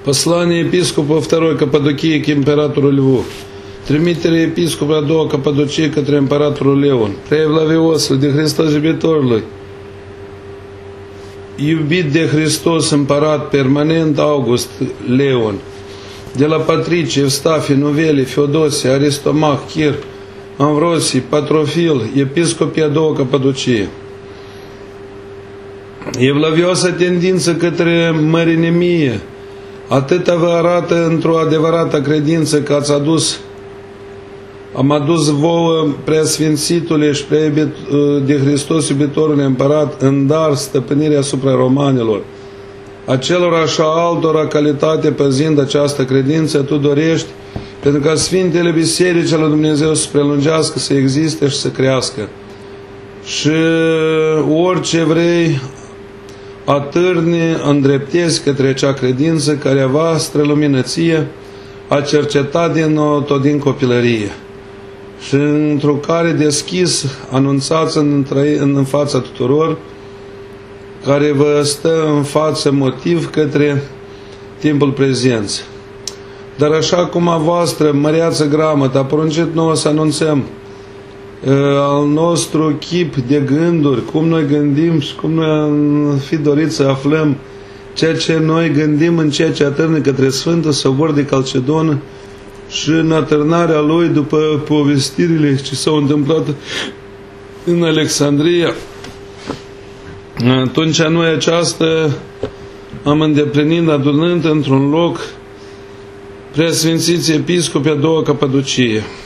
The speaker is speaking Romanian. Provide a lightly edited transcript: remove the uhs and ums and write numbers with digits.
Послание епископа второй Каппадокии к императору Льву. Трimitere епископа a doua Capadocie către împăratul Leon. Preevlaviosul de Hristos iubitorului, iubit de Hristos împărat permanent August Leon, de la Patricie, Evstafie, Nuvele, Feodosie, Aristomach, Chir, Amvrosii, Patrofil, episcopii a doua Capadocie. Evlavioasa tendință către mărinimie, atâta vă arată într-o adevărată credință că am adus vouă preasfințitule și de Hristos iubitorul împărat în dar stăpânirea asupra romanilor. Acelora și a altora calitate păzind această credință tu dorești, pentru ca Sfintele Biserici ale lui Dumnezeu să prelungească, să existe și să crească. Și orice vrei atârni, îndreptezi către acea credință care a voastră luminăție a cercetat tot din copilărie și într-o care deschis anunțați în fața tuturor, care vă stă în față motiv către timpul prezenț. Dar așa cum a voastră măreață gramătă a poruncit nouă să anunțăm al nostru chip de gânduri, cum noi gândim și cum noi am fi dorit să aflăm ceea ce noi gândim în ceea ce atârnă către Sfântul Sobor de Calcedon și în atârnarea lui după povestirile ce s-au întâmplat în Alexandria. Atunci noi aceasta am îndeplinit adunând într-un loc preasfințiți episcopi a doua Capadocie.